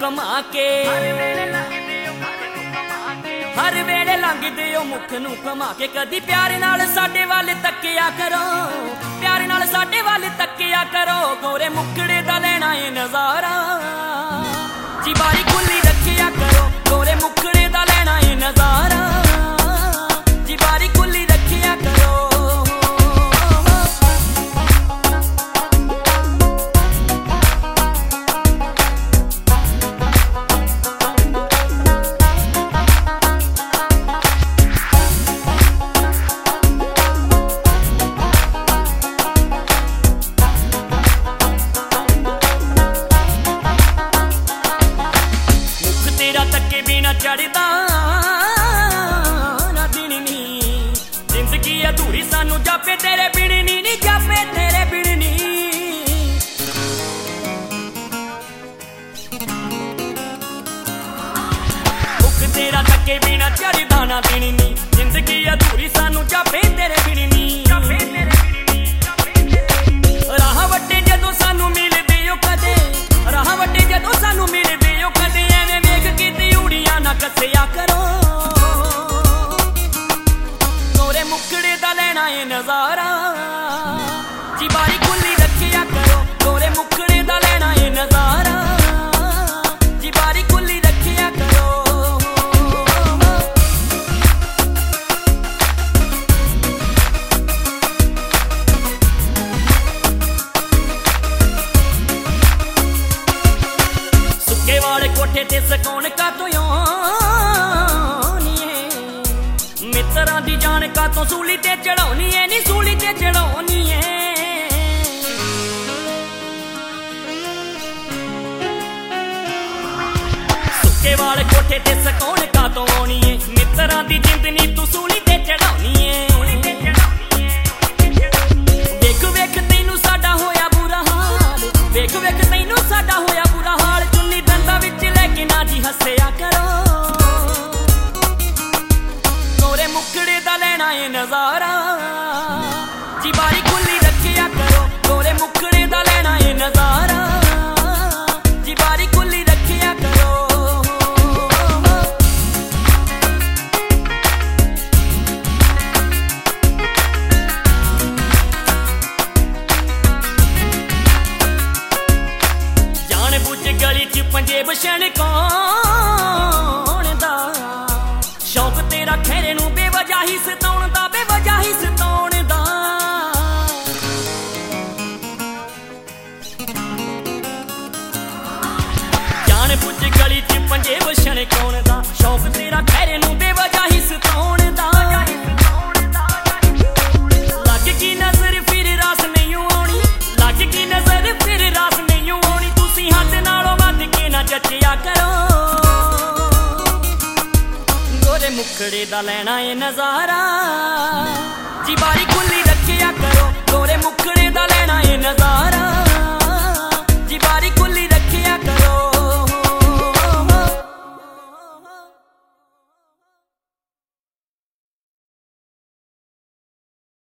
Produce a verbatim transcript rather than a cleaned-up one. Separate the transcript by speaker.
Speaker 1: कमा के हर वेले लंघदे ओ मुख नूं घुमा के कदी प्यार नाल साडे वल तक्किया करो प्यार नाल साडे वल तक्किया करो गोरे मुखड़े दा लेना ए नज़ारा जी बारी खुली रखिया करो गोरे मुखड़े दा लेना ए नज़ारा जी बारी खुली रखिया करो तके बिना चढ़दा ना दिन नी जिंदगी अधूरी सानू जापे तेरे बिन नी नी जापे तेरे बिन नी मुख तेरा तके बिना चढ़दा ना दिन नी जिंदगी अधूरी सानू जापे तेरे बिन नी जापे तेरे बिन नी राह वट्टे जदों सानू मिलदे ओ कदे राह वट्टे जदों सानू मिलदे ओ कदे कसिया करो गोरे मुखड़े दा लेना ए नज़ारा जी बारी खुली रखिया करो गोरे मुखड़े दा लेना ए नज़ारा जी बारी खुली रखिया करो सुके वाले कोठे ते सकौन का तो मित्रा दी जान का तो सूली ते चढ़ाउनी है नी सूली ते चढ़ाउनी है सुके वाले कोठे ते सकौन का तो आनी है मित्रा दी जिंदनी तू सूली ते चढ़ाउनी है वेख वेख तैनू साडा होया बुरा हाल वेख वेख तैनू साडा होया बुरा हाल चुन्नी दंदा विच लेके ना जी हस्सिया करो मुखड़े दा लेना ए नज़ारा जी बारी खुली रखिया करो गोरे मुखड़े दा लेना ए नज़ारा जी बारी खुली रखिया करो जान बुझ गली च पंजे बछण कौन दा शौक तेरा खैरे नू बेवजह ही सताउण दा बेवजह ही सताउण दा जान बुझ गली च पंजे बछण कौन दा शौक तेरा खैरे नू बेवजह ही सताउण दा लग की नजर फिर रास नहीं आउणी लग की नजर फिर रास नहीं आउणी तुसीं हद नालों वध के ना जचिया करो गोरे मुखड़े दा लेना ए नज़ारा जी बारी खुली रखिया करो गोरे मुखड़े दा लेना ए नज़ारा।